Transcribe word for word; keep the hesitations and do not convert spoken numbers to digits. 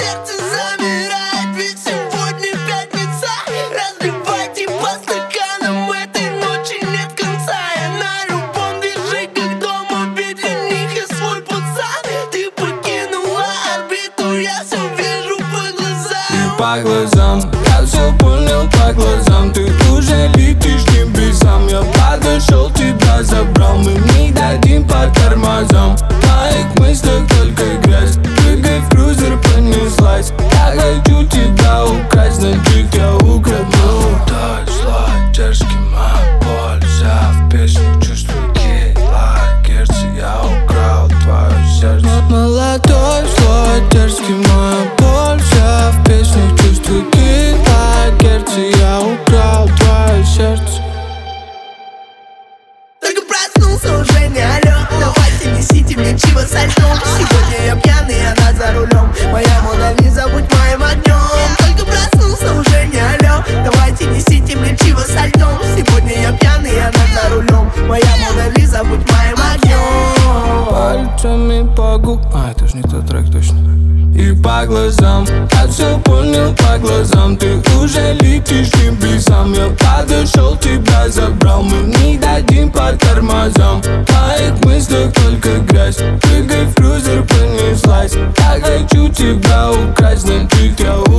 сердце замирает, ведь сегодня пятница. Разливайте по стаканам, этой ночи нет конца. Я на любом движе, как дома, ведь для них я свой пацан. Ты покинула орбиту, я все вижу по глазам. И по глазам, я все понял по глазам. Ты уже летишь к небесам. Я подошел, тебя забрал. Мы не дадим по тормозам. В моих мыслях только грязь. Прыгай в крузер, понеслась. Я хочу тебя украсть, значит я украду. Молодой, злой, дерзкий, моя польза. В песню чувствую кило герц. Я украл твое сердце. Молодой, злой, дерзкий, моя польза. В песню чувствую кило герц. Я украл твое сердце. Только проснулся, уже не алё. Давайте несите мне чего со льдом. Сегодня я пьяный, она за рулем. Моя Мона Лиза, будь моим огнем. Только проснулся, уже не алё. Давайте несите мне чего со льдом. Сегодня я пьяный, она за рулем. Моя Мона Лиза, будь моим огнем. Пальцами по губам. А, это же не тот трек, точно. И по глазам, я все понял по глазам. Ты уже летишь к небесам. Я подошел, тебя забрал. Мы не дадим по тормозам. В моих мыслях только грязь. Прыгай в крузер, понеслась. Я хочу тебя украсть, значит я